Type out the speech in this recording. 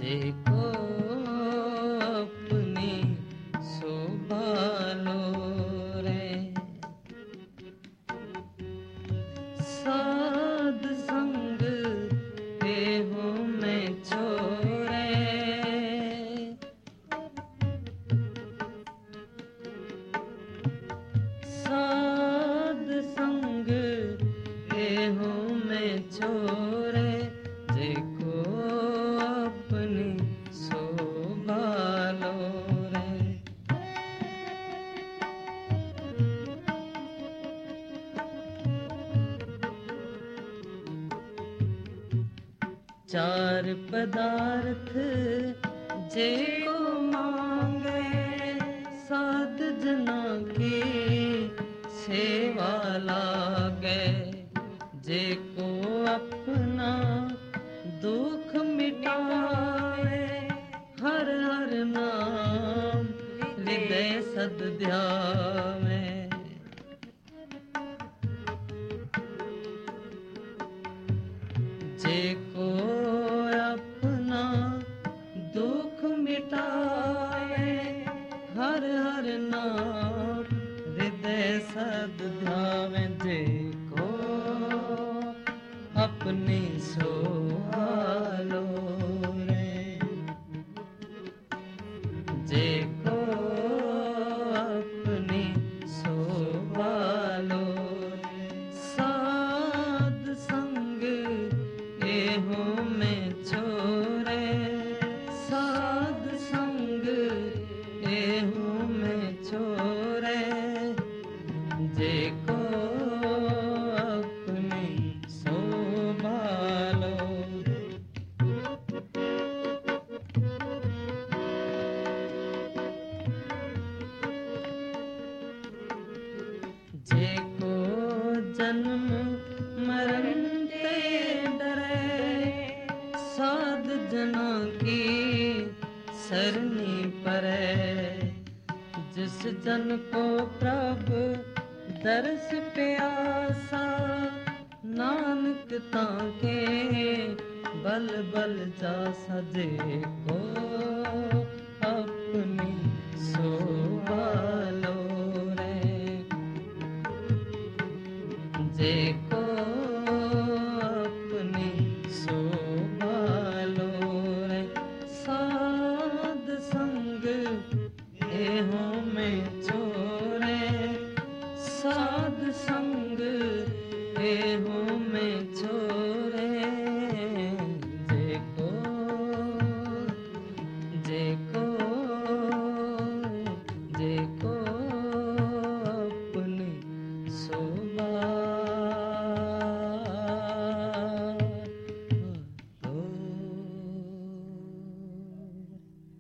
देखो अपनी संभालो रे। साध संग देहो में छोरे, साध संग देहो में छोरे, देखो अपनी संभालो रे। चार पदार्थ जेको मांगे, साध जना की सेवा लागे। जेको अपना दुख मिटावे, हर हर नाम हृदय सद ध्यावे। जेको अपना दुख मिटावे, हर हर नाम हृदय सद ध्यावे। जेको अपनी संभालो रे, जेको अपनी संभालो। साध संग एहो में छोरे, साध संग एहो में छोरे, जेको अपनी संभालो। जेको जन्म मरण ते डरे, साध जना की सरनी परे। जिस जन को प्रभु दर्श प्यासा, नानक ताके बल बल जासा। जेको अपनी सो